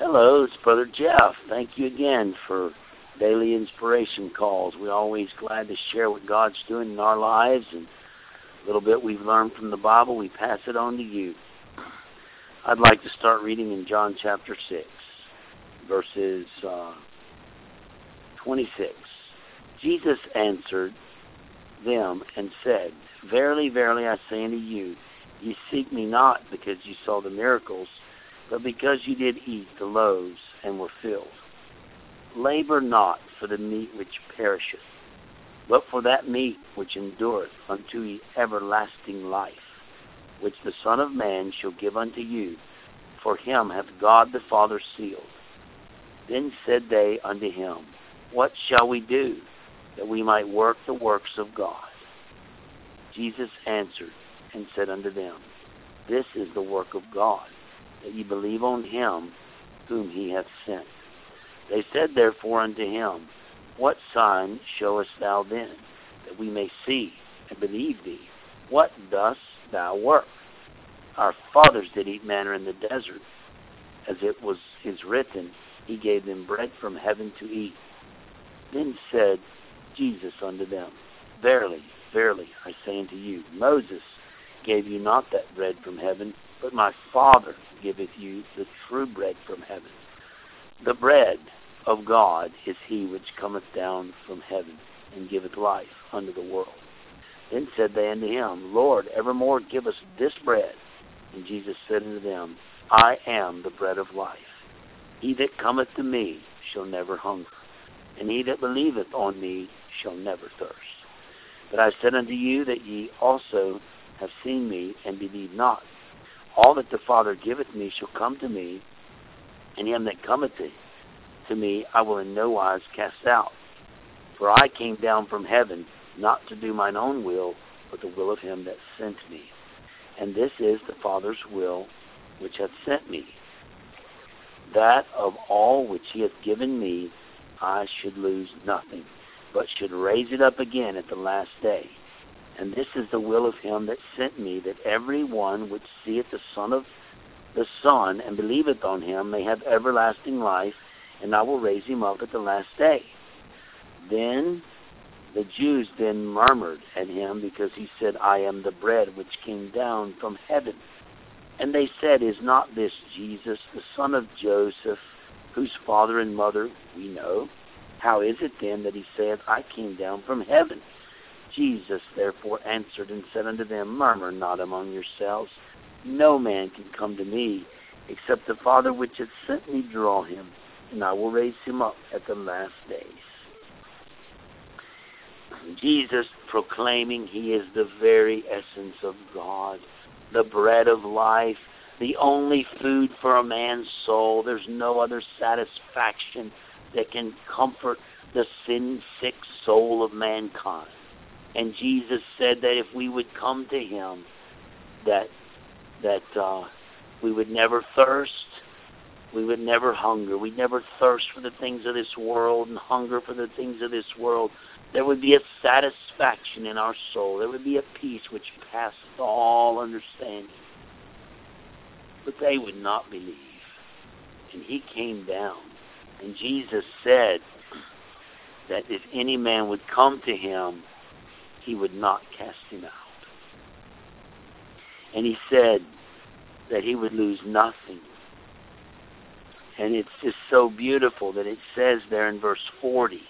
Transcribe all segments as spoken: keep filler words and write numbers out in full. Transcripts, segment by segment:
Hello, it's Brother Jeff. Thank you again for daily inspiration calls. We're always glad to share what God's doing in our lives, and a little bit we've learned from the Bible, we pass it on to you. I'd like to start reading in John chapter six, verses uh, twenty-six. Jesus answered them and said, Verily, verily, I say unto you, ye seek me not because ye saw the miracles, but because you did eat the loaves and were filled. Labor not for the meat which perisheth, but for that meat which endureth unto everlasting life, which the Son of Man shall give unto you, for him hath God the Father sealed. Then said they unto him, What shall we do, that we might work the works of God? Jesus answered and said unto them, This is the work of God, that ye believe on him whom he hath sent. They said therefore unto him, What sign showest thou then, that we may see and believe thee? What dost thou work? Our fathers did eat manna in the desert, as it was is written, He gave them bread from heaven to eat. Then said Jesus unto them, Verily, verily, I say unto you, Moses gave you not that bread from heaven, but my Father giveth you the true bread from heaven. The bread of God is he which cometh down from heaven, and giveth life unto the world. Then said they unto him, Lord, evermore give us this bread. And Jesus said unto them, I am the bread of life. He that cometh to me shall never hunger, and he that believeth on me shall never thirst. But I said unto you that ye also have seen me, and believe not. All that the Father giveth me shall come to me, and him that cometh to, to me I will in no wise cast out. For I came down from heaven, not to do mine own will, but the will of him that sent me. And this is the Father's will which hath sent me, that of all which he hath given me I should lose nothing, but should raise it up again at the last day. And this is the will of him that sent me, that every one which seeth the Son of the Son and believeth on him may have everlasting life, and I will raise him up at the last day. Then the Jews then murmured at him, because he said, I am the bread which came down from heaven. And they said, Is not this Jesus, the son of Joseph, whose father and mother we know? How is it then that he saith, I came down from heaven? Jesus therefore answered and said unto them, Murmur not among yourselves. No man can come to me, except the Father which hath sent me draw him, and I will raise him up at the last days. Jesus proclaiming he is the very essence of God, the bread of life, the only food for a man's soul. There's no other satisfaction that can comfort the sin-sick soul of mankind. And Jesus said that if we would come to him, that that uh, we would never thirst, we would never hunger, we'd never thirst for the things of this world and hunger for the things of this world. There would be a satisfaction in our soul. There would be a peace which passeth all understanding. But they would not believe. And he came down. And Jesus said that if any man would come to him, he would not cast him out. And he said that he would lose nothing. And it's just so beautiful that it says there in verse forty,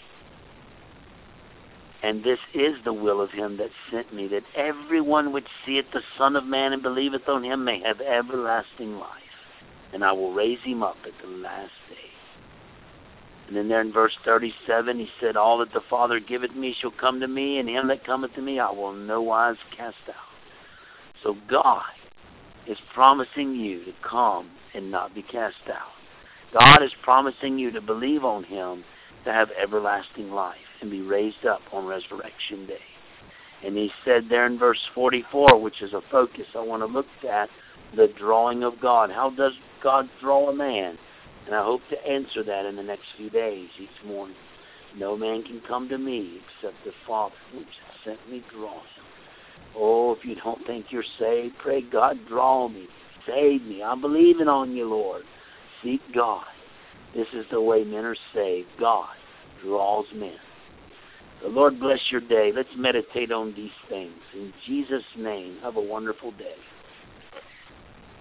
And this is the will of him that sent me, that everyone which seeth the Son of Man and believeth on him may have everlasting life. And I will raise him up at the last day. And then there in verse thirty-seven, he said, All that the Father giveth me shall come to me, and him that cometh to me I will in no wise cast out. So God is promising you to come and not be cast out. God is promising you to believe on him, to have everlasting life and be raised up on resurrection day. And he said there in verse forty-four, which is a focus I want to look at, the drawing of God. How does God draw a man? And I hope to answer that in the next few days, each morning. No man can come to me except the Father which sent me draw him. Oh, if you don't think you're saved, pray God draw me, save me. I'm believing on you, Lord. Seek God. This is the way men are saved. God draws men. The Lord bless your day. Let's meditate on these things. In Jesus' name, have a wonderful day.